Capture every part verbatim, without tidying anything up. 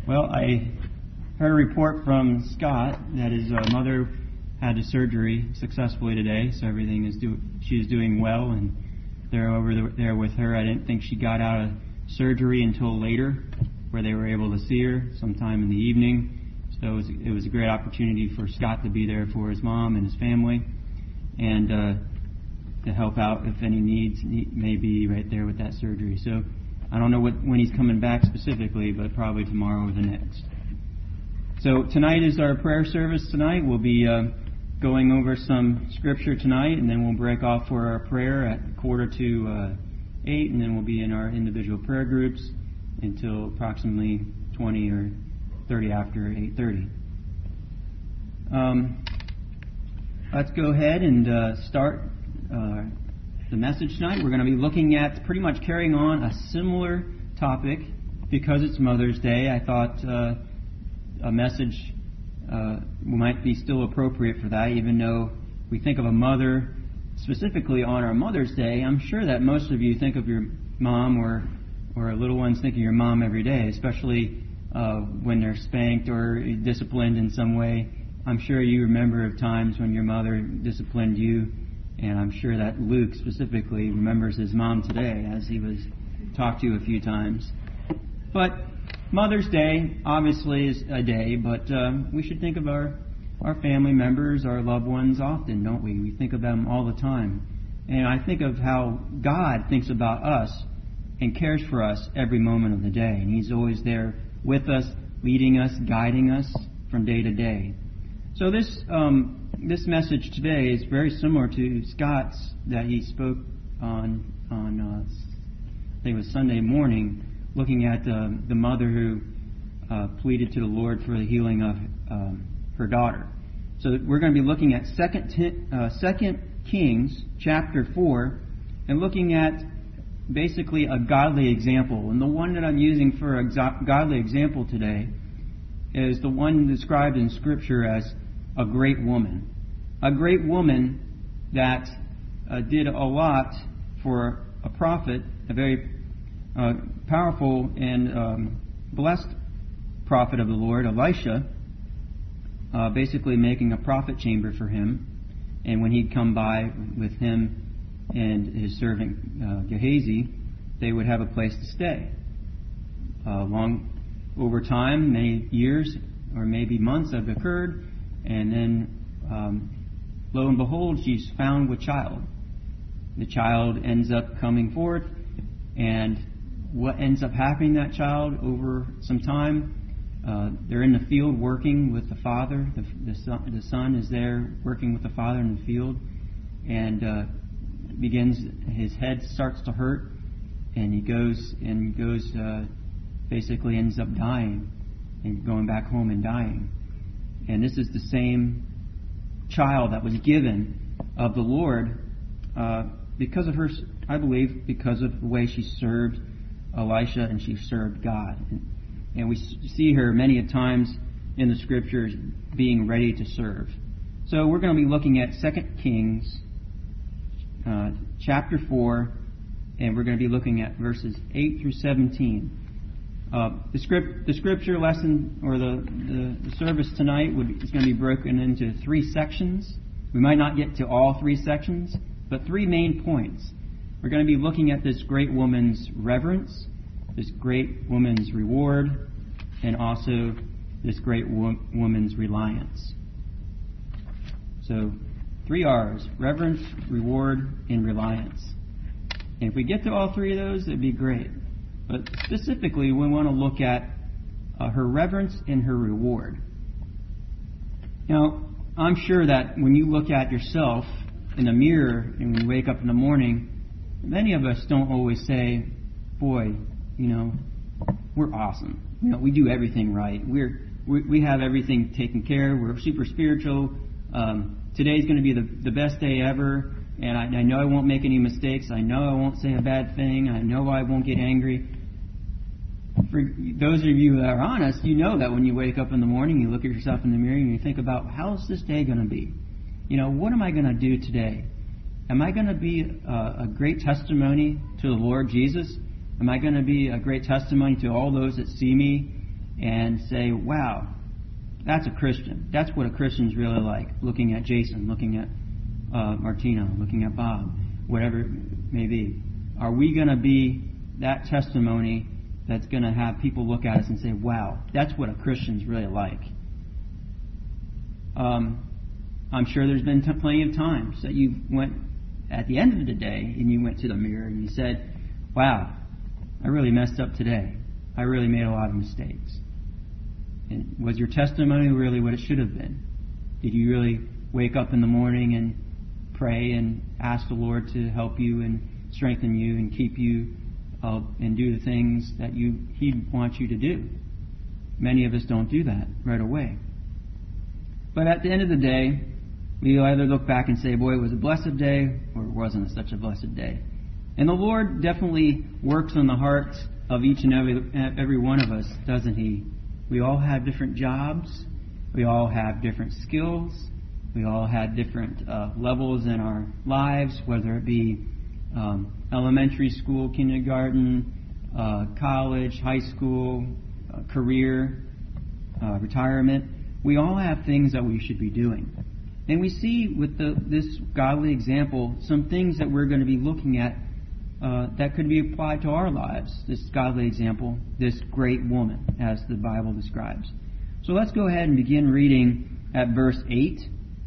Well, I heard a report from Scott that his uh, mother had a surgery successfully today, so everything is do she's doing well, and they're over there with her. I didn't think she got out of surgery until later, where they were able to see her sometime in the evening. So it was, it was a great opportunity for Scott to be there for his mom and his family, and uh, to help out if any needs may be right there with that surgery. So I don't know what, when he's coming back specifically, but probably tomorrow or the next. So tonight is our prayer service tonight. We'll be uh, going over some scripture tonight, and then we'll break off for our prayer at quarter to uh, eight, and then we'll be in our individual prayer groups until approximately twenty or thirty after eight thirty. Um, let's go ahead and uh, start uh, the message tonight. We're going to be looking at pretty much carrying on a similar topic. Because it's Mother's Day, I thought uh, a message uh, might be still appropriate for that, even though we think of a mother specifically on our Mother's Day. I'm sure that most of you think of your mom, or or little ones think of your mom every day, especially uh, when they're spanked or disciplined in some way. I'm sure you remember of times when your mother disciplined you, and I'm sure that Luke specifically remembers his mom today, as he was talked to a few times. But Mother's Day obviously is a day, but uh, we should think of our, our family members, our loved ones often, don't we? We think of them all the time. And I think of how God thinks about us and cares for us every moment of the day. And He's always there with us, leading us, guiding us from day to day. So this um, this message today is very similar to Scott's that he spoke on, on uh, I think it was Sunday morning, looking at uh, the mother who uh, pleaded to the Lord for the healing of um, her daughter. So we're going to be looking at Second Ten, uh, Second Kings chapter four, and looking at basically a godly example. And the one that I'm using for a exa- godly example today is the one described in Scripture as a great woman. A great woman that uh, did a lot for a prophet, a very uh, powerful and um, blessed prophet of the Lord, Elisha, uh, basically making a prophet chamber for him. And when he'd come by with him and his servant uh, Gehazi, they would have a place to stay. Uh, long over time, many years or maybe months have occurred, and then um, lo and behold, she's found with child. The child ends up coming forth, and what ends up happening to that child over some time, uh, they're in the field working with the father. The, the, son, the son is there working with the father in the field, and uh, begins, his head starts to hurt, and he goes and goes uh, basically ends up dying and going back home and dying. And this is the same child that was given of the Lord uh, because of her, I believe, because of the way she served Elisha and she served God. And, and we see her many a times in the Scriptures being ready to serve. So we're going to be looking at Second Kings uh, chapter four, and we're going to be looking at verses eight through seventeen. Uh, the, script, the scripture lesson, or the, the, the service tonight, would, is going to be broken into three sections. We might not get to all three sections, but three main points. We're going to be looking at this great woman's reverence, this great woman's reward, and also this great wo- woman's reliance. So, three R's: reverence, reward, and reliance. And if we get to all three of those, it'd be great. But specifically, we want to look at uh, her reverence and her reward. Now, I'm sure that when you look at yourself in the mirror and when you wake up in the morning, many of us don't always say, boy, you know, we're awesome. You know, we do everything right. We're, we we have everything taken care of. We're super spiritual. Um, today's going to be the, the best day ever. And I, I know I won't make any mistakes. I know I won't say a bad thing. I know I won't get angry. For those of you that are honest, you know that when you wake up in the morning, you look at yourself in the mirror and you think about, how's this day going to be? You know, what am I going to do today? Am I going to be a, a great testimony to the Lord Jesus? Am I going to be a great testimony to all those that see me and say, wow, that's a Christian. That's what a Christian's really like. Looking at Jason, looking at uh, Martina, looking at Bob, whatever it may be. Are we going to be that testimony that's going to have people look at us and say, wow, that's what a Christian's really like? Um, I'm sure there's been t- plenty of times that you went at the end of the day and you went to the mirror and you said, wow, I really messed up today. I really made a lot of mistakes. And was your testimony really what it should have been? Did you really wake up in the morning and pray and ask the Lord to help you and strengthen you and keep you uh, and do the things that you He wants you to do? Many of us don't do that right away. But at the end of the day, we either look back and say, boy, it was a blessed day, or it wasn't such a blessed day. And the Lord definitely works on the hearts of each and every every one of us, doesn't He? We all have different jobs. We all have different skills. We all have different uh, levels in our lives, whether it be um, elementary school, kindergarten, uh, college, high school, uh, career, uh, retirement. We all have things that we should be doing. And we see with the, this godly example some things that we're going to be looking at uh, that could be applied to our lives. This godly example, this great woman, as the Bible describes. So let's go ahead and begin reading at verse eight.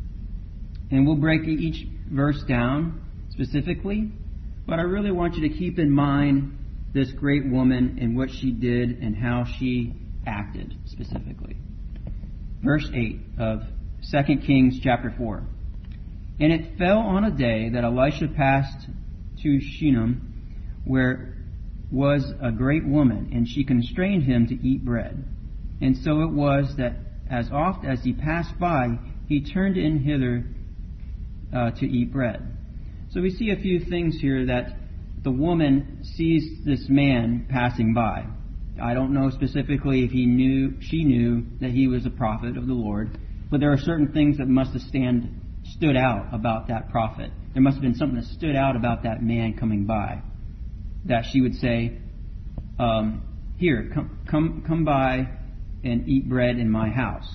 And we'll break each verse down specifically. But I really want you to keep in mind this great woman and what she did and how she acted specifically. Verse eight of Second Kings chapter four. And it fell on a day that Elisha passed to Shunem, where was a great woman, and she constrained him to eat bread. And so it was that as oft as he passed by, he turned in hither uh, to eat bread. So we see a few things here that the woman sees this man passing by. I don't know specifically if he knew, she knew that he was a prophet of the Lord, but there are certain things that must have stand, stood out about that prophet. There must have been something that stood out about that man coming by, that she would say, um, here, come, come, come by and eat bread in my house.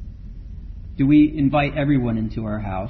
Do we invite everyone into our house?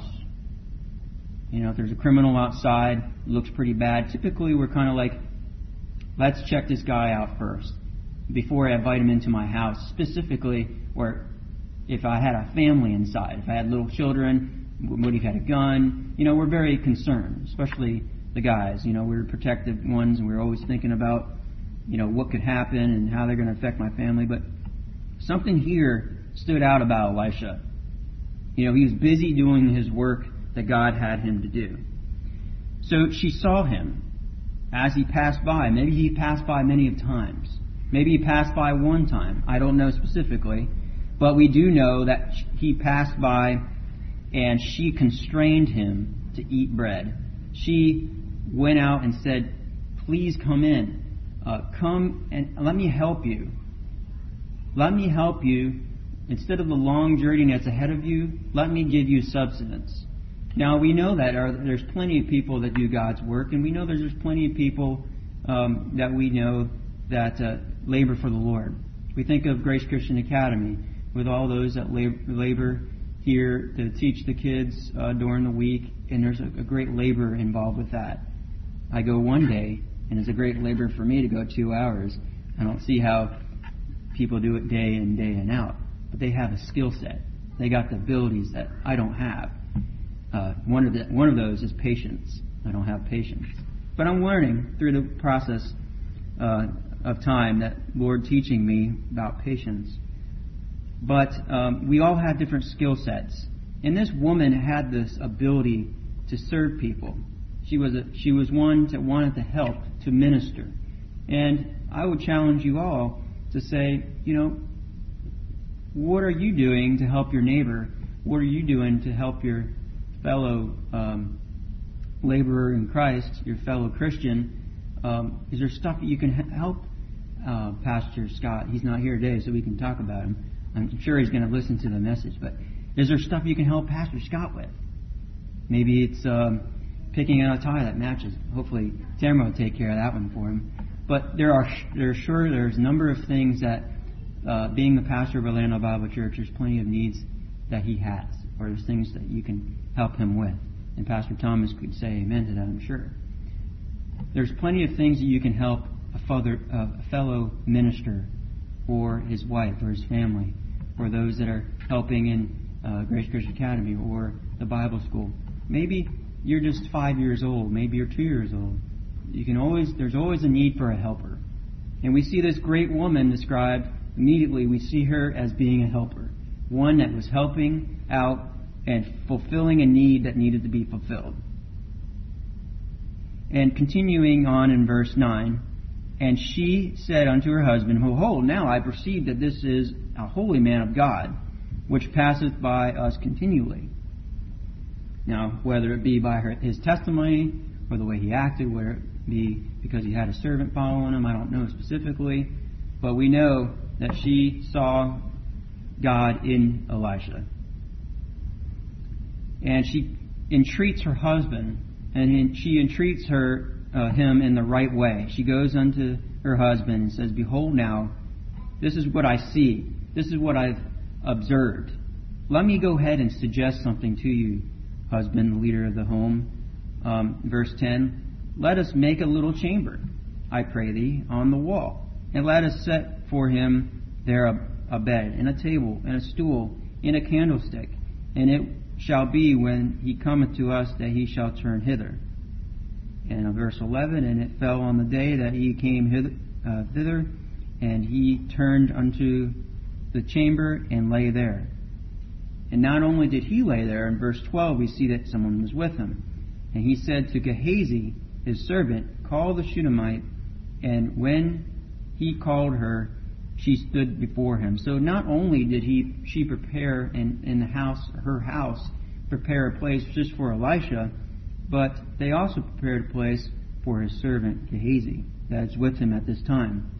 You know, if there's a criminal outside, looks pretty bad, typically we're kind of like, let's check this guy out first before I invite him into my house, specifically where if I had a family inside, if I had little children, what if he had a gun? You know, we're very concerned, especially the guys. You know, we're protective ones, and we're always thinking about, you know, what could happen and how they're going to affect my family. But something here stood out about Elisha. You know, he was busy doing his work that God had him to do. So she saw him as he passed by. Maybe he passed by many of times. Maybe he passed by one time. I don't know specifically. But we do know that he passed by and she constrained him to eat bread. She went out and said, please come in. Uh, come and let me help you. Let me help you. Instead of the long journey that's ahead of you, let me give you substance. Now, we know that are, there's plenty of people that do God's work, and we know there's, there's plenty of people um, that we know that uh, labor for the Lord. We think of Grace Christian Academy, with all those that labor here to teach the kids uh, during the week, and there's a, a great labor involved with that. I go one day, and it's a great labor for me to go two hours. I don't see how people do it day in, day in out. But they have a skill set. They got the abilities that I don't have. Uh, one of the, one of those is patience. I don't have patience. But I'm learning through the process uh, of time that Lord teaching me about patience. But um, we all have different skill sets. And this woman had this ability to serve people. She was a, she was one that wanted to help, to minister. And I would challenge you all to say, you know, what are you doing to help your neighbor? What are you doing to help your fellow um, laborer in Christ, your fellow Christian? Um, is there stuff that you can help uh, Pastor Scott? He's not here today, so we can talk about him. I'm sure he's going to listen to the message. But is there stuff you can help Pastor Scott with? Maybe it's um, picking out a tie that matches. Hopefully, Tamara will take care of that one for him. But there are, there are sure there's a number of things that uh, being the pastor of Orlando Bible Church, there's plenty of needs that he has, or there's things that you can help him with. And Pastor Thomas could say amen to that, I'm sure. There's plenty of things that you can help a, father, uh, a fellow minister or his wife or his family, or those that are helping in uh, Grace Christian Academy or the Bible school. Maybe you're just five years old. Maybe you're two years old. You can always, there's always a need for a helper. And we see this great woman described. Immediately we see her as being a helper. One that was helping out and fulfilling a need that needed to be fulfilled. And continuing on in verse nine, and she said unto her husband, Behold, now I perceive that this is a holy man of God, which passeth by us continually. Now, whether it be by her, his testimony, or the way he acted, whether it be because he had a servant following him, I don't know specifically, but we know that she saw God in Elisha. And she entreats her husband, and she entreats her uh, him in the right way. She goes unto her husband and says, Behold now, this is what I see. This is what I've observed. Let me go ahead and suggest something to you, husband, the leader of the home. Um, verse ten, Let us make a little chamber, I pray thee, on the wall, and let us set for him there a, a bed, and a table, and a stool, and a candlestick. And it shall be when he cometh to us that he shall turn hither. And uh, verse eleven, And it fell on the day that he came hither, uh, thither, and he turned unto the chamber and lay there. And not only did he lay there, in verse twelve we see that someone was with him. And he said to Gehazi, his servant, Call the Shunammite. And when he called her, she stood before him. So not only did he she prepare in, in the house, her house, prepare a place just for Elisha, but they also prepared a place for his servant Gehazi that is with him at this time.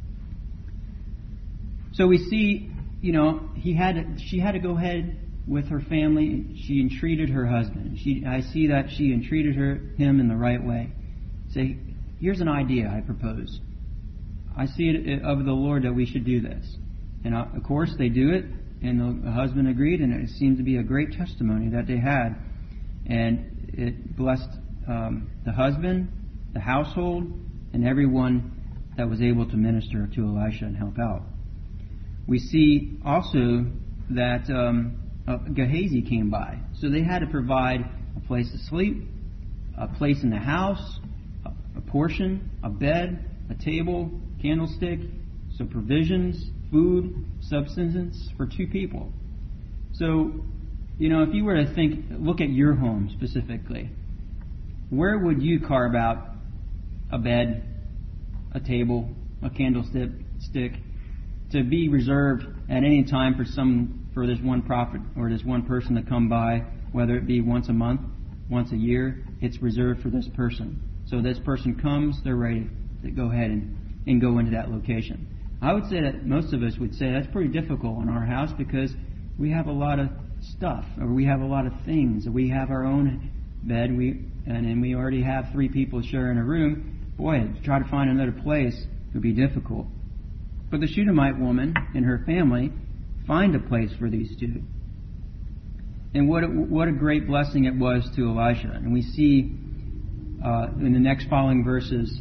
So we see, you know, he had to, she had to go ahead with her family. She entreated her husband. She, I see that she entreated her him in the right way. Say, here's an idea I propose. I see it of the Lord that we should do this. And uh, of course they do it, and the husband agreed, and it seemed to be a great testimony that they had. And it blessed um, the husband, the household, and everyone that was able to minister to Elisha and help out. We see also that um, uh, Gehazi came by. So they had to provide a place to sleep, a place in the house, a, a portion, a bed, a table, candlestick, some provisions, food, subsistence for two people. So, you know, if you were to think, look at your home specifically, where would you carve out a bed, a table, a candlestick, stick, to be reserved at any time for some for this one prophet or this one person to come by, whether it be once a month, once a year, it's reserved for this person. So this person comes, they're ready to go ahead and, and go into that location. I would say that most of us would say that's pretty difficult in our house because we have a lot of stuff, or we have a lot of things. We have our own bed, we and, and we already have three people sharing a room. Boy, to try to find another place would be difficult. But the Shunammite woman and her family find a place for these two. And what a, what a great blessing it was to Elisha. And we see uh, in the next following verses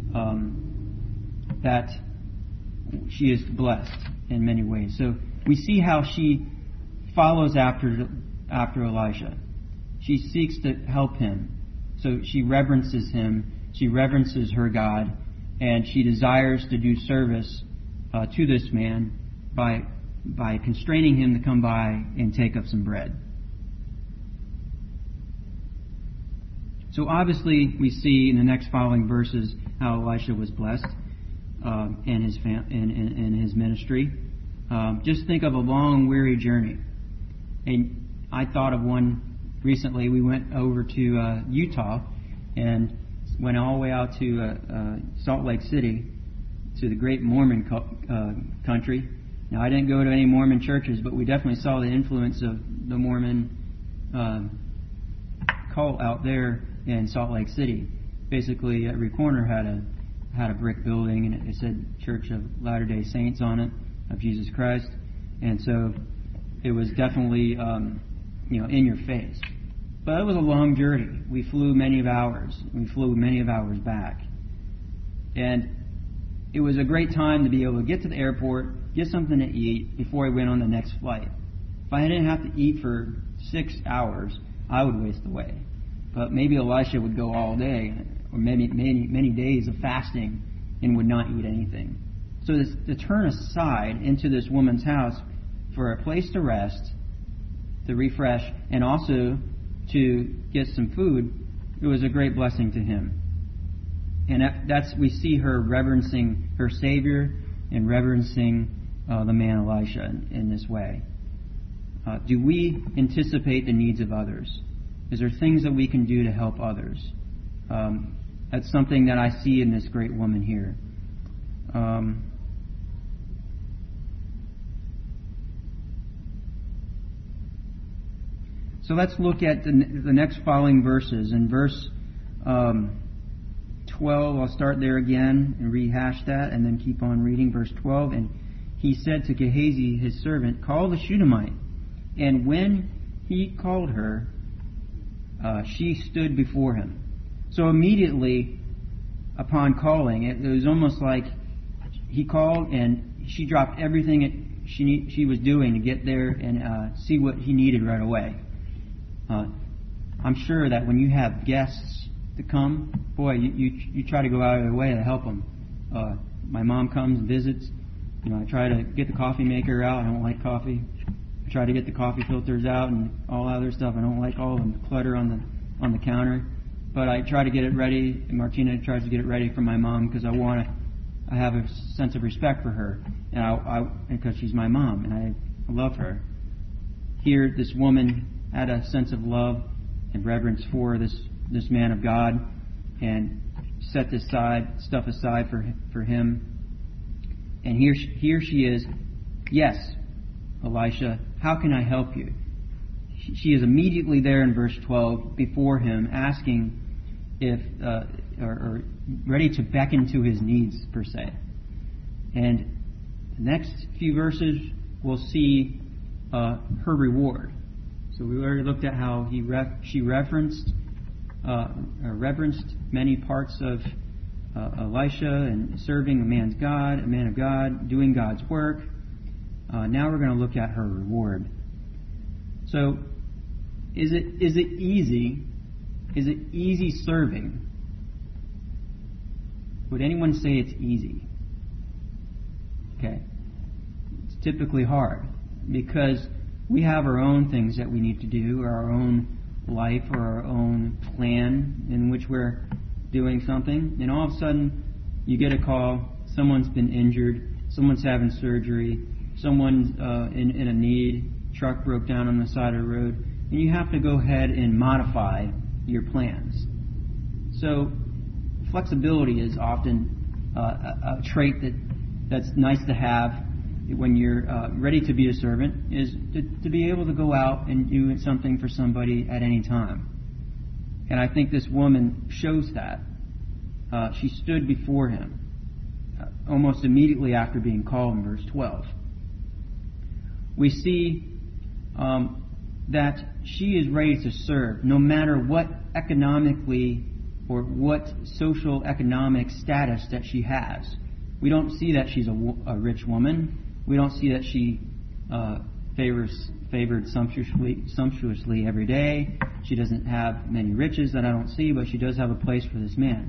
um, that she is blessed in many ways. So we see how she follows after after Elisha. She seeks to help him. So she reverences him. She reverences her God. And she desires to do service uh, to this man by by constraining him to come by and take up some bread. So obviously we see in the next following verses how Elisha was blessed uh, in his fam- in, in, in his ministry. Um, just think of a long, weary journey. And I thought of one recently. We went over to uh, Utah and went all the way out to uh, uh, Salt Lake City, to the great Mormon co- uh, country. Now, I didn't go to any Mormon churches, but we definitely saw the influence of the Mormon uh, cult out there in Salt Lake City. Basically, every corner had a had a brick building, and it said Church of Latter-day Saints on it. of Jesus Christ. And so it was definitely, um, you know, in your face. But it was a long journey. We flew many of hours. We flew many of hours back. And it was a great time to be able to get to the airport, get something to eat before I went on the next flight. If I didn't have to eat for six hours, I would waste away. But maybe Elisha would go all day, or maybe many, many days of fasting, and would not eat anything. So this, to turn aside into this woman's house for a place to rest, to refresh, and also to get some food, it was a great blessing to him. And that, that's we see her reverencing her Savior and reverencing uh, the man Elisha in, in this way. Uh, do we anticipate the needs of others? Is there things that we can do to help others? Um, that's something that I see in this great woman here. Um, so let's look at the, the next following verses. In verse um, twelve, I'll start there again and rehash that and then keep on reading. Verse twelve, and he said to Gehazi, his servant, call the Shunammite. And when he called her, uh, she stood before him. So immediately upon calling, it, it was almost like he called and she dropped everything it, she she was doing to get there and uh, see what he needed right away. Uh, I'm sure that when you have guests to come, boy, you, you you try to go out of your way to help them. Uh, my mom comes and visits. You know, I try to get the coffee maker out. I don't like coffee. I try to get the coffee filters out and all other stuff. I don't like all the clutter on the on the counter. But I try to get it ready, and Martina tries to get it ready for my mom because I want to. I have a sense of respect for her, and I, I because she's my mom, and I love her. Here, this woman had a sense of love and reverence for this this man of God, and set this side stuff aside for for him. And here here she is. Yes, Elisha, how can I help you? She is immediately there in verse twelve before him, asking if uh, or, or ready to beckon to his needs per se. And the next few verses we'll see uh, her reward. So we already looked at how he ref, she referenced uh, reverenced many parts of uh, Elisha and serving a man's God, a man of God, doing God's work. Uh, now we're going to look at her reward. So, is it is it easy? Is it easy serving? Would anyone say it's easy? Okay. It's typically hard because we have our own things that we need to do, or our own life, or our own plan in which we're doing something, and all of a sudden you get a call, someone's been injured, someone's having surgery, someone's uh, in, in a need, truck broke down on the side of the road, and you have to go ahead and modify your plans. So flexibility is often uh, a, a trait that that's nice to have when you're uh, ready to be a servant, is to, to be able to go out and do something for somebody at any time. And I think this woman shows that. Uh, she stood before him uh, almost immediately after being called in verse twelve. We see um, that she is ready to serve no matter what economically or what social economic status that she has. We don't see that she's a, a rich woman. We don't see that she uh, favors favored sumptuously, sumptuously every day. She doesn't have many riches that I don't see, but she does have a place for this man.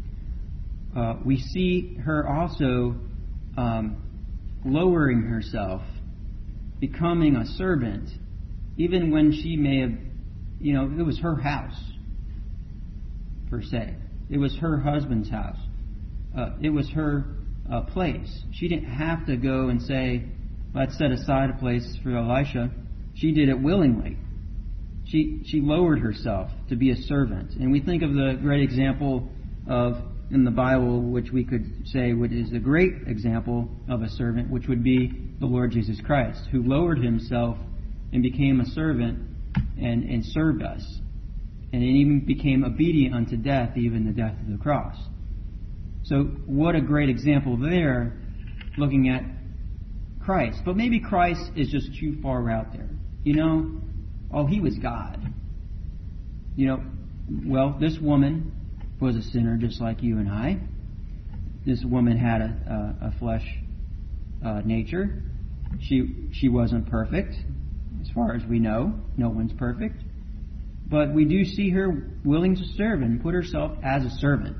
Uh, we see her also um, lowering herself, becoming a servant, even when she may have, you know, it was her house, per se. It was her husband's house. Uh, it was her uh, place. She didn't have to go and say, let's set aside a place for Elisha. She did it willingly. She she lowered herself to be a servant. And we think of the great example of, in the Bible, which we could say which is a great example of a servant, which would be the Lord Jesus Christ, who lowered himself and became a servant and, and served us. And even became obedient unto death, even the death of the cross. So what a great example there, looking at Christ. But maybe Christ is just too far out there. You know, oh, he was God. You know, well, this woman was a sinner just like you and I. This woman had a, a, a flesh uh, nature. She she wasn't perfect, as far as we know. No one's perfect. But we do see her willing to serve and put herself as a servant.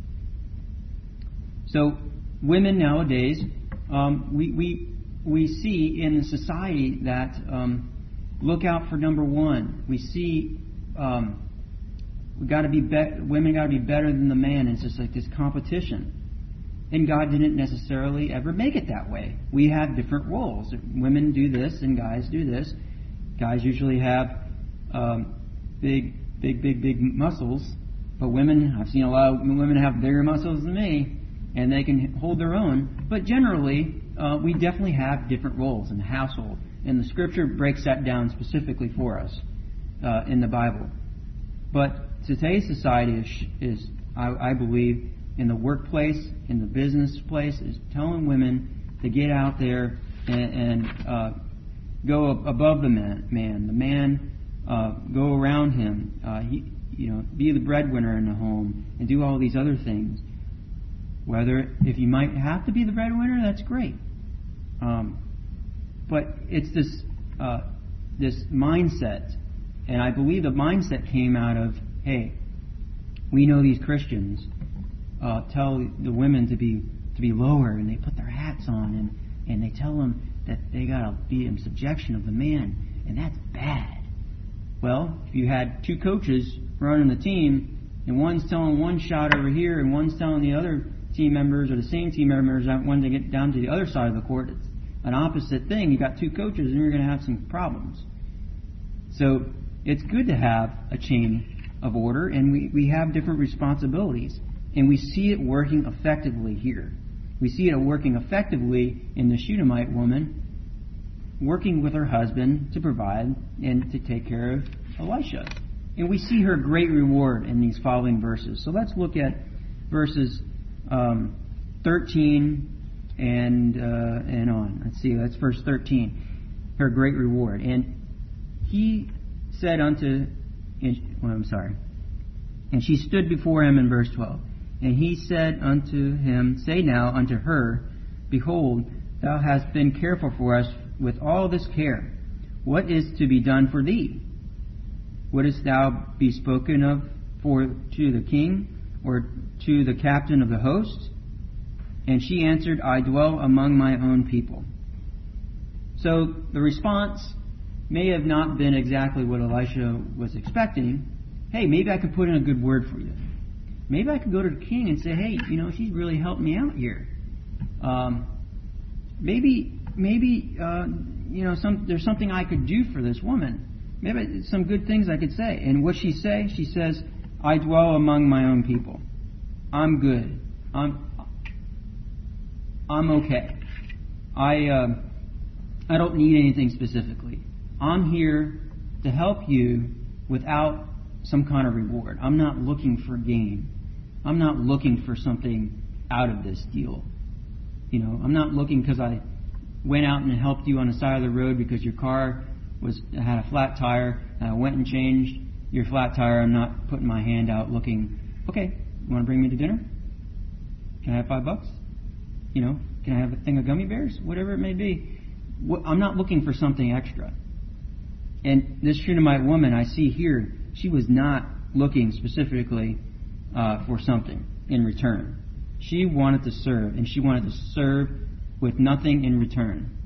So women nowadays, um, we, we we see in the society that um, look out for number one. We see um, we got to be, be women got to be better than the man. It's just like this competition. And God didn't necessarily ever make it that way. We have different roles. Women do this and guys do this. Guys usually have um, big, big, big, big muscles. But women, I've seen a lot of women have bigger muscles than me, and they can hold their own. But generally, uh, we definitely have different roles in the household. And the Scripture breaks that down specifically for us uh, in the Bible. But today's society is, is I, I believe, in the workplace, in the business place, is telling women to get out there and, and uh, go above the man. man. The man, uh, go around him. Uh, he, you know, be the breadwinner in the home and do all these other things. Whether if you might have to be the breadwinner, that's great. Um, but it's this uh, this mindset, and I believe the mindset came out of, hey, we know these Christians uh, tell the women to be to be lower, and they put their hats on, and, and they tell them that they got to be in subjection of the man, and that's bad. Well, if you had two coaches running the team, and one's telling one shot over here, and one's telling the other team members, or the same team members, when they get down to the other side of the court, it's an opposite thing. You got two coaches, and you're going to have some problems. So it's good to have a chain of order, and we, we have different responsibilities. And we see it working effectively here. We see it working effectively in the Shunammite woman, working with her husband to provide and to take care of Elisha. And we see her great reward in these following verses. So let's look at verses um, thirteen and uh, and on. Let's see, that's verse thirteen. Her great reward. And he said unto, well, I'm sorry. And she stood before him in verse twelve. And he said unto him, Say now unto her, Behold, thou hast been careful for us with all this care. What is to be done for thee? Wouldst thou be spoken of for to the king, or to the captain of the host? And she answered, I dwell among my own people. So the response may have not been exactly what Elisha was expecting. Hey, maybe I could put in a good word for you. Maybe I could go to the king and say, hey, you know, she's really helped me out here. Um, maybe, maybe, uh, you know, some there's something I could do for this woman. Maybe some good things I could say. And what she say? She says, I dwell among my own people. I'm good. I'm, I'm okay. I, uh, I don't need anything specifically. I'm here to help you without some kind of reward. I'm not looking for gain. I'm not looking for something out of this deal. You know, I'm not looking because I went out and helped you on the side of the road because your car was had a flat tire, and I went and changed your flat tire. I'm not putting my hand out looking, okay, you want to bring me to dinner? Can I have five bucks? You know, can I have a thing of gummy bears? Whatever it may be. I'm not looking for something extra. And this Shunammite woman I see here, she was not looking specifically uh, for something in return. She wanted to serve, and she wanted to serve with nothing in return.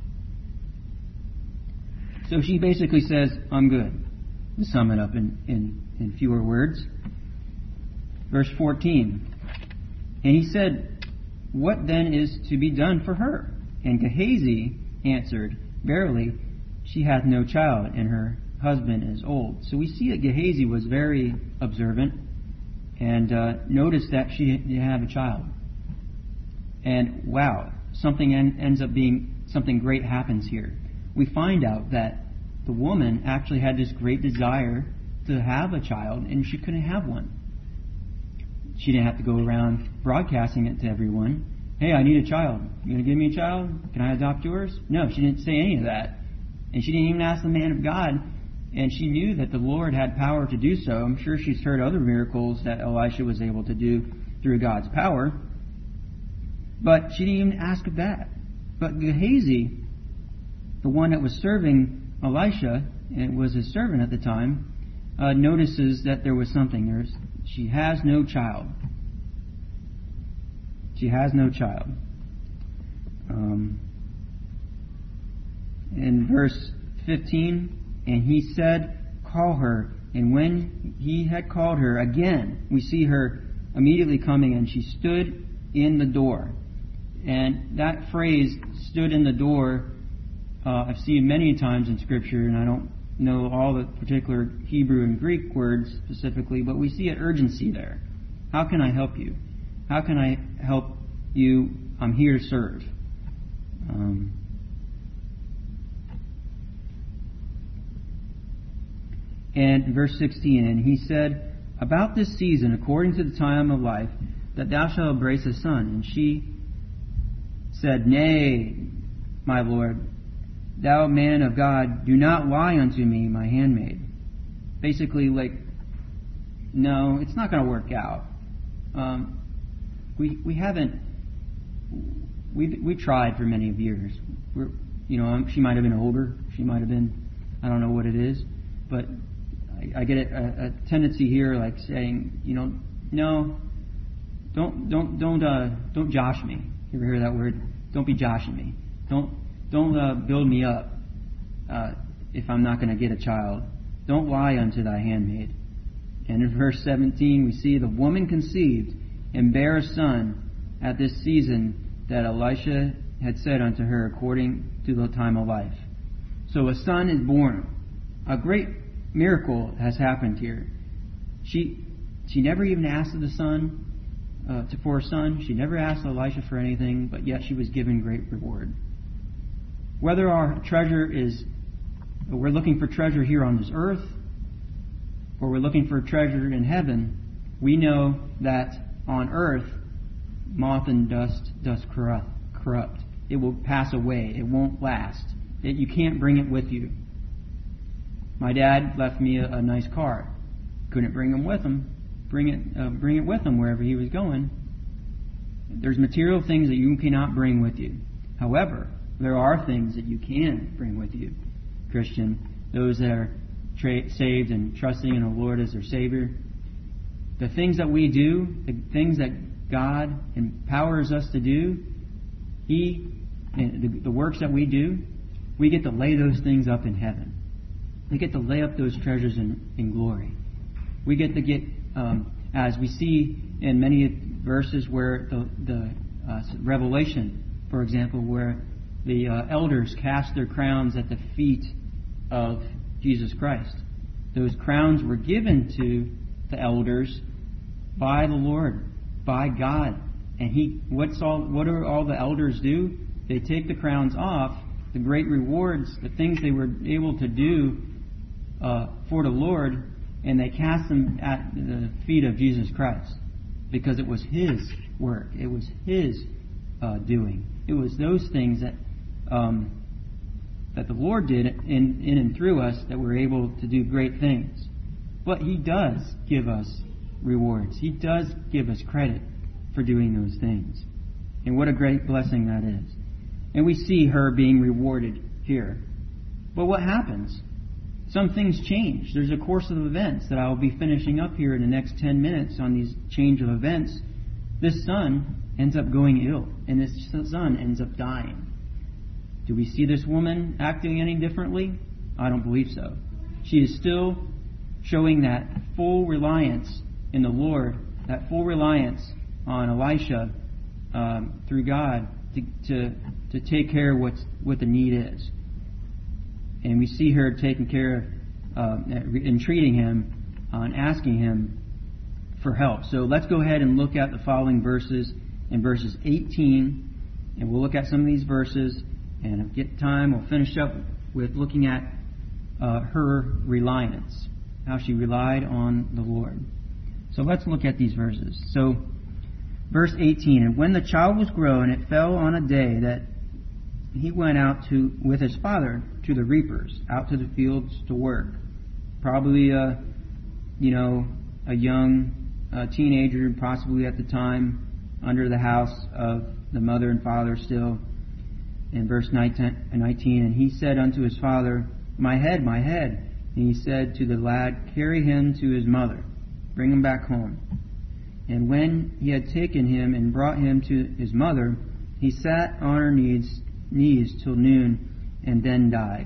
So she basically says, I'm good. To sum it up in, in, in fewer words. Verse fourteen. And he said, What then is to be done for her? And Gehazi answered, Verily, she hath no child, and her husband is old. So we see that Gehazi was very observant and uh, noticed that she didn't have a child. And wow, something en- ends up being, something great happens here. We find out that the woman actually had this great desire to have a child, and she couldn't have one. She didn't have to go around broadcasting it to everyone. hey, I need a child. You going to give me a child? Can I adopt yours? No, she didn't say any of that. And she didn't even ask the man of God. And she knew that the Lord had power to do so. I'm sure she's heard other miracles that Elisha was able to do through God's power. But she didn't even ask of that. But Gehazi, the one that was serving Elisha, and was his servant at the time, uh, notices that there was something. There's, she has no child. She has no child. Um, in verse fifteen, and he said, call her. And when he had called her again, we see her immediately coming, and she stood in the door. And that phrase, stood in the door, uh, I've seen many times in Scripture, and I don't know all the particular Hebrew and Greek words specifically, but we see an urgency there. How can I help you? How can I help you? I'm here to serve. Um, and verse sixteen, and he said, about this season, according to the time of life, that thou shalt embrace a son. And she said, nay, my Lord, thou man of God, do not lie unto me, my handmaid. Basically, like, no, it's not going to work out. Um, we we haven't. We we tried for many of years. We're, you know, she might have been older. She might have been. I don't know what it is, but I, I get a, a tendency here, like saying, you know, no, don't don't don't uh, don't josh me. You ever hear that word? Don't be joshing me. Don't don't uh, build me up uh, if I'm not going to get a child. Don't lie unto thy handmaid. And in verse seventeen, we see the woman conceived and bare a son at this season that Elisha had said unto her according to the time of life. So a son is born. A great miracle has happened here. She she never even asked of the son uh, to, for a son. She never asked Elisha for anything, but yet she was given great reward. Whether our treasure is, we're looking for treasure here on this earth, or we're looking for treasure in heaven, we know that on earth, moth and dust does corrupt. corrupt. It will pass away. It won't last. It, you can't bring it with you. My dad left me a, a nice car. Couldn't bring him with him. Bring it, uh, bring it with him wherever he was going. There's material things that you cannot bring with you. However, there are things that you can bring with you, Christian. Those that are tra- saved and trusting in the Lord as their Savior. The things that we do, the things that God empowers us to do, He, and the, the works that we do, we get to lay those things up in heaven. We get to lay up those treasures in, in glory. We get to get, um, as we see in many verses where the, the uh, Revelation, for example, where the uh, elders cast their crowns at the feet of Jesus Christ. Those crowns were given to the elders by the Lord, by God. And he, what's all, what do all the elders do? They take the crowns off, the great rewards, the things they were able to do uh, for the Lord, and they cast them at the feet of Jesus Christ, because it was His work, it was His uh, doing. It was those things that um, that the Lord did in, in and through us that we're able to do great things. But He does give us rewards. He does give us credit for doing those things. And what a great blessing that is. And we see her being rewarded here. But what happens? Some things change. There's a course of events that I'll be finishing up here in the next ten minutes on these change of events. This son ends up going ill, and this son ends up dying. Do we see this woman acting any differently? I don't believe so. She is still showing that full reliance in the Lord, that full reliance on Elisha um, through God to, to to take care of what's, what the need is. And we see her taking care of, uh, entreating him, uh, and asking him for help. So let's go ahead and look at the following verses in verses eighteen, and we'll look at some of these verses, and if we get time, we'll finish up with looking at uh, her reliance, how she relied on the Lord. So let's look at these verses. So Verse eighteen, and when the child was grown, it fell on a day that he went out to with his father to the reapers, out to the fields to work. Probably a, you know, a young uh, teenager, possibly at the time, under the house of the mother and father still. In verse nineteen, and he said unto his father, My head, my head. And he said to the lad, Carry him to his mother, bring him back home. And when he had taken him and brought him to his mother, he sat on her knees, knees till noon, and then died.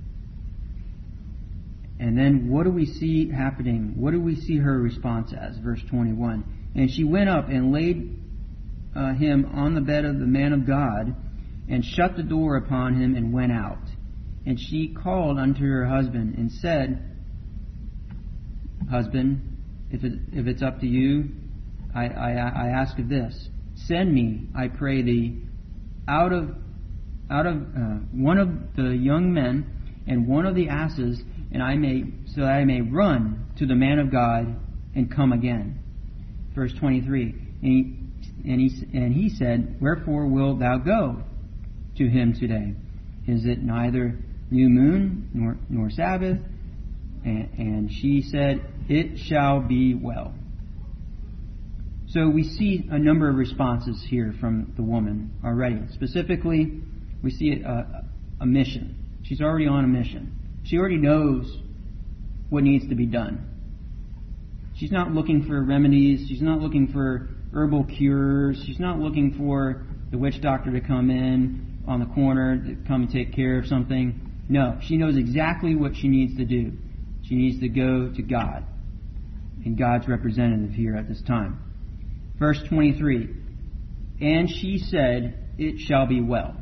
And then what do we see happening? What do we see her response as? Verse twenty-one. And she went up and laid uh, him on the bed of the man of God, and shut the door upon him, and went out. And she called unto her husband, and said, Husband, if it, if it's up to you, I, I, I ask of this. Send me, I pray thee, out of out of uh, one of the young men and one of the asses, and I may so that I may run to the man of God and come again. Verse twenty-three. And he, and he and he said, Wherefore wilt thou go to him today? Is it neither new moon nor nor Sabbath? And, and she said, It shall be well. So we see a number of responses here from the woman already. Specifically, we see a, a mission. She's already on a mission. She already knows what needs to be done. She's not looking for remedies. She's not looking for herbal cures. She's not looking for the witch doctor to come in on the corner to come and take care of something. No, she knows exactly what she needs to do. She needs to go to God, and God's representative here at this time. Verse twenty-three, and she said, It shall be well.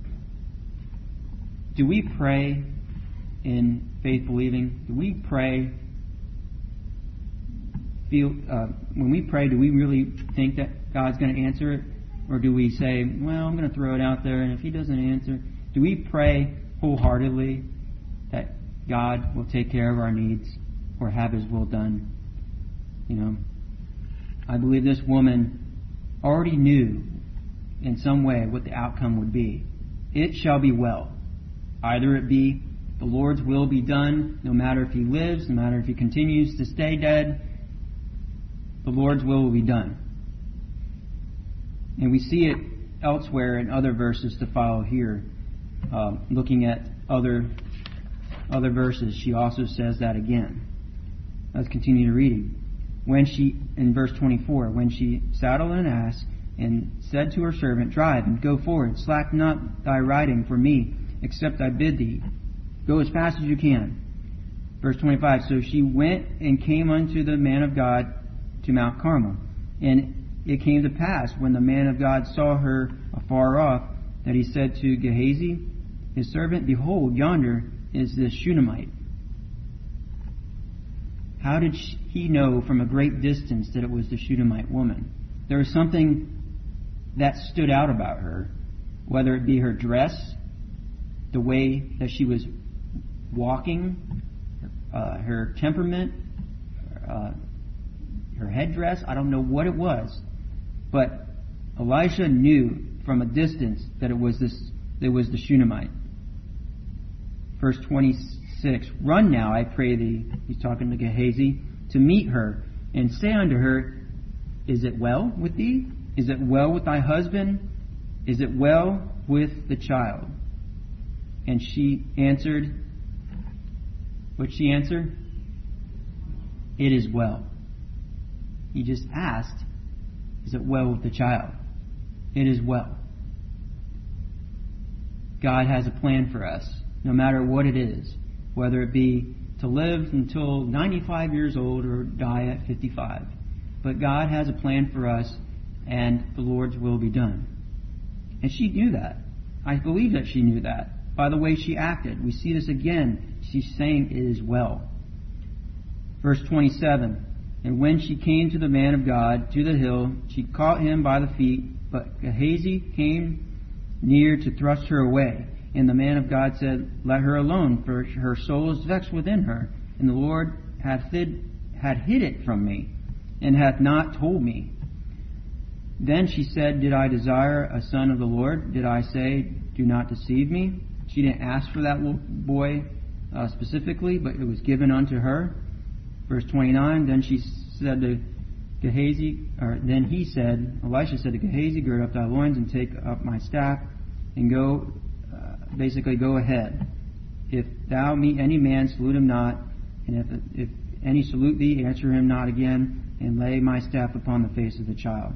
Do we pray in faith believing? Do we pray, feel, uh, when we pray, do we really think that God's going to answer it? Or do we say, well, I'm going to throw it out there, and if He doesn't answer, do we pray wholeheartedly that God will take care of our needs or have His will done? You know, I believe this woman already knew in some way what the outcome would be. It shall be well. Either it be the Lord's will be done, no matter if he lives, no matter if he continues to stay dead, the Lord's will will be done. And we see it elsewhere in other verses to follow here. Uh, looking at other other verses, she also says that again. Let's continue reading. When she, in verse twenty-four, when she saddled an ass and said to her servant, Drive and go forward, slack not thy riding for me, except I bid thee. Go as fast as you can. Verse twenty-five, so she went and came unto the man of God to Mount Carmel. And it came to pass, when the man of God saw her afar off, that he said to Gehazi, his servant, Behold, yonder is this Shunammite. How did he know from a great distance that it was the Shunammite woman? There was something that stood out about her, whether it be her dress, the way that she was walking, uh, her temperament, uh, her headdress. I don't know what it was, but Elisha knew from a distance that it was this. It was the Shunammite. Verse twenty-six. Run now, I pray thee. He's talking to Gehazi, to meet her, and say unto her, Is it well with thee? Is it well with thy husband? Is it well with the child? And she answered, what'd she answer? It is well. He just asked, is it well with the child? It is well. God has a plan for us, no matter what it is, whether it be to live until ninety-five years old or die at fifty-five. But God has a plan for us, and the Lord's will be done. And she knew that. I believe that she knew that. By the way she acted. We see this again. She's saying it is well. Verse twenty-seven. And when she came to the man of God, to the hill, she caught him by the feet, but Gehazi came near to thrust her away. And the man of God said, Let her alone, for her soul is vexed within her. And the Lord hath hid, had hid it from me, and hath not told me. Then she said, did I desire a son of the Lord? Did I say, do not deceive me? She didn't ask for that boy uh, specifically, but it was given unto her. Verse twenty-nine, then she said to Gehazi, or then he said, Elisha said to Gehazi, gird up thy loins and take up my staff and go, uh, basically go ahead. If thou meet any man, salute him not, and if, if any salute thee, answer him not again, and lay my staff upon the face of the child.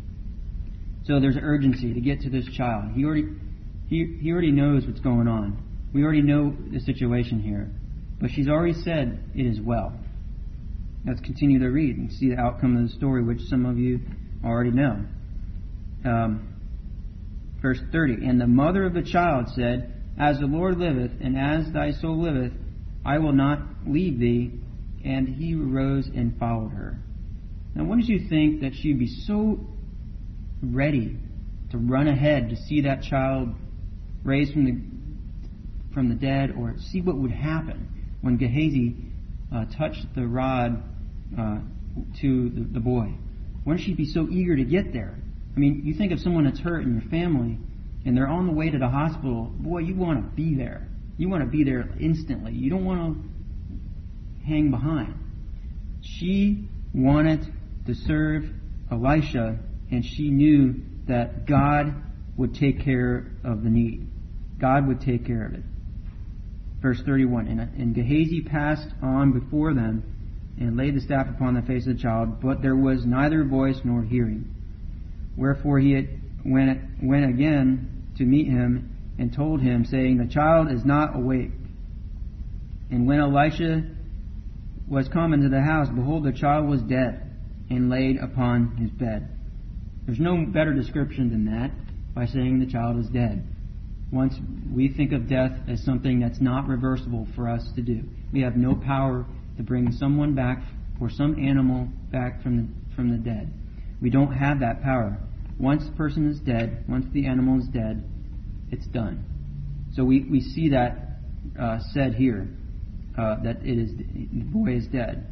So there's urgency to get to this child. He already, he, he already knows what's going on. We already know the situation here. But she's already said it is well. Let's continue to read and see the outcome of the story, which some of you already know. Um, verse thirty, and the mother of the child said, as the Lord liveth, and as thy soul liveth, I will not leave thee. And he arose and followed her. Now, what did you think that she'd be so ready to run ahead to see that child raised from the from the dead, or see what would happen when Gehazi uh, touched the rod uh, to the, the boy? Wouldn't she be so eager to get there? I mean, you think of someone that's hurt in your family, and they're on the way to the hospital. Boy, you want to be there. You want to be there instantly. You don't want to hang behind. She wanted to serve Elisha, and she knew that God would take care of the need. God would take care of it. Verse thirty-one, and, and Gehazi passed on before them and laid the staff upon the face of the child, but there was neither voice nor hearing. Wherefore he had went, went again to meet him and told him, saying, the child is not awake. And when Elisha was come into the house, behold, the child was dead and laid upon his bed. There's no better description than that, by saying the child is dead. Once we think of death as something that's not reversible for us to do. We have no power to bring someone back or some animal back from the, from the dead. We don't have that power. Once the person is dead, once the animal is dead, it's done. So we, we see that uh, said here, uh, that it is the boy is dead.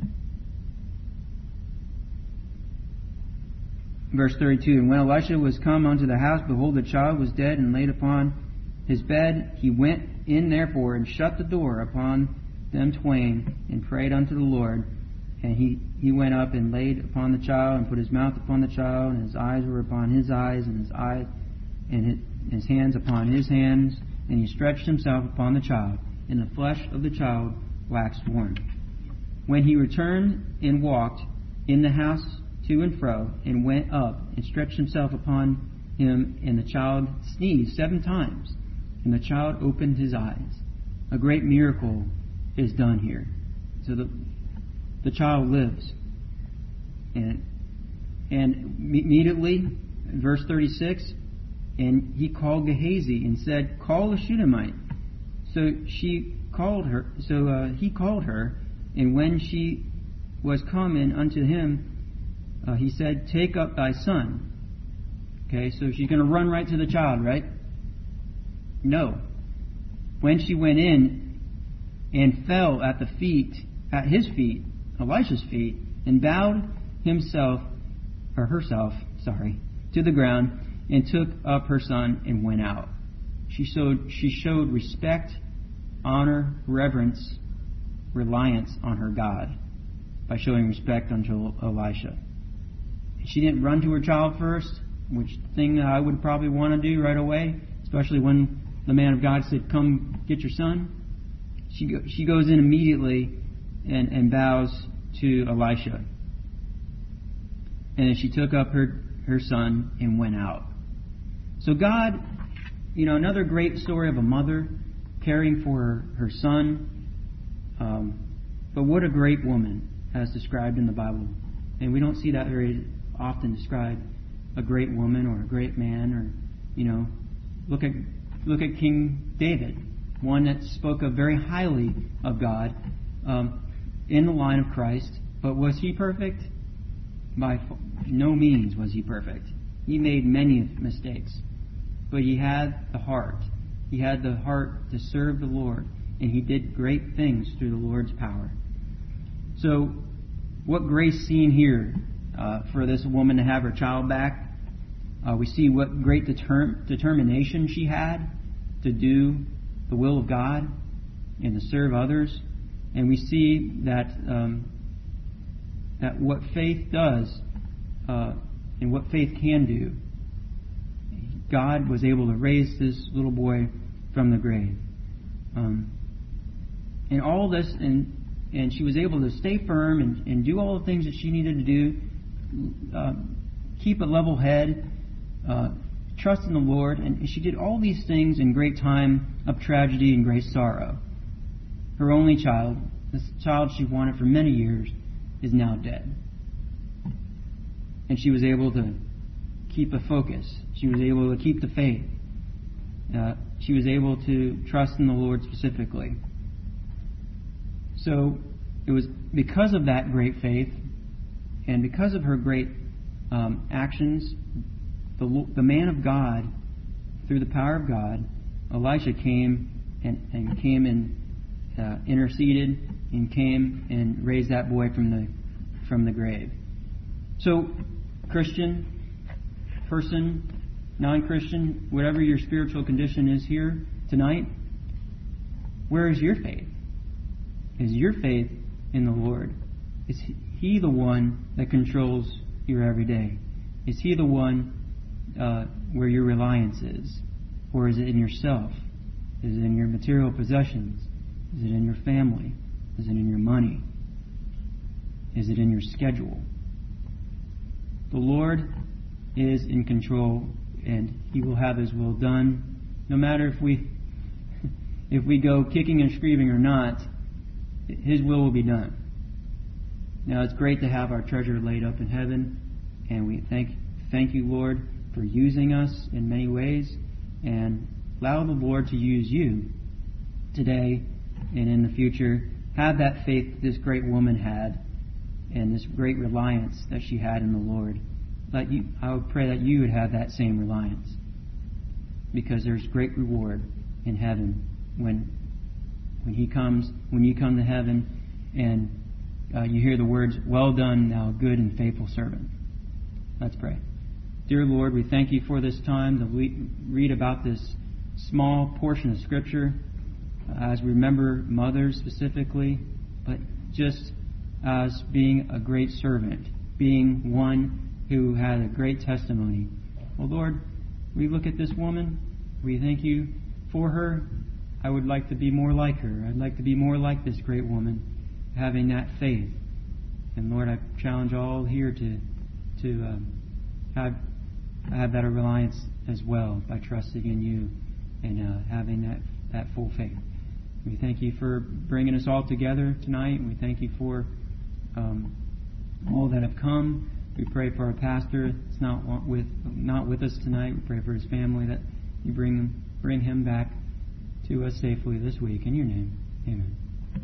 Verse thirty-two, and when Elisha was come unto the house, behold, the child was dead and laid upon his bed. He went in therefore and shut the door upon them twain and prayed unto the Lord. And he, he went up and laid upon the child and put his mouth upon the child, and his eyes were upon his eyes, and his eyes and his, his hands upon his hands. And he stretched himself upon the child, and the flesh of the child waxed warm. When he returned and walked in the house to and fro, and went up and stretched himself upon him, and the child sneezed seven times, and the child opened his eyes. A great miracle is done here. So the the child lives. And and immediately, verse thirty-six, and he called Gehazi and said, call the Shunammite. So she called her. So uh, he called her, and when she was come in unto him, Uh, he said, take up thy son. Okay, so she's going to run right to the child, right? No. When she went in and fell at the feet, at his feet, Elisha's feet, and bowed himself, or herself, sorry, to the ground, and took up her son and went out. She showed, she showed respect, honor, reverence, reliance on her God by showing respect unto Elisha. She didn't run to her child first, which thing that I would probably want to do right away, especially when the man of God said, come get your son. She go, she goes in immediately and, and bows to Elisha. And then she took up her, her son and went out. So God, you know, another great story of a mother caring for her, her son. Um, but what a great woman as described in the Bible. And we don't see that very often described, a great woman or a great man, or, you know, look at look at King David, one that spoke of very highly of God, um, in the line of Christ. But was he perfect? By no means was he perfect. He made many mistakes, but he had the heart. He had the heart to serve the Lord, and he did great things through the Lord's power. So, what grace seen here uh, for this woman to have her child back. Uh, we see what great deter- determination she had to do the will of God and to serve others. And we see that um, that what faith does uh, and what faith can do, God was able to raise this little boy from the grave. Um, and all this, and and she was able to stay firm and, and do all the things that she needed to do, uh, keep a level head, uh, trust in the Lord, and she did all these things in great time of tragedy and great sorrow. Her only child, this child she wanted for many years, is now dead. And she was able to keep a focus. She was able to keep the faith. Uh, she was able to trust in the Lord specifically. So it was because of that great faith and because of her great um, actions, the, the man of God, through the power of God, Elisha came and, and came and uh, interceded and came and raised that boy from the from the grave. So, Christian, person, non-Christian, whatever your spiritual condition is here tonight, where is your faith? Is your faith in the Lord? Is He the one that controls your everyday? Is He the one uh, where your reliance is? Or is it in yourself? Is it in your material possessions? Is it in your family? Is it in your money? Is it in your schedule? The Lord is in control, and He will have His will done, no matter if we if we go kicking and screaming or not. His will will be done. Now, it's great to have our treasure laid up in heaven, and we thank thank you, Lord, for using us in many ways, and allow the Lord to use you today and in the future. Have that faith this great woman had, and this great reliance that she had in the Lord. Let you, I would pray that you would have that same reliance, because there's great reward in heaven when when He comes, when you come to heaven, and uh, you hear the words, "Well done, thou good and faithful servant." Let's pray. Dear Lord, we thank you for this time to read about this small portion of Scripture, uh, as we remember mothers specifically, but just as being a great servant, being one who had a great testimony. Well, Lord, we look at this woman. We thank you for her. I would like to be more like her. I'd like to be more like this great woman, having that faith. And Lord, I challenge all here to to um, have have that reliance as well by trusting in you and uh, having that, that full faith. We thank you for bringing us all together tonight. And we thank you for um, all that have come. We pray for our pastor that's not with not with us tonight. We pray for his family, that you bring bring him back to us safely this week. In your name, amen.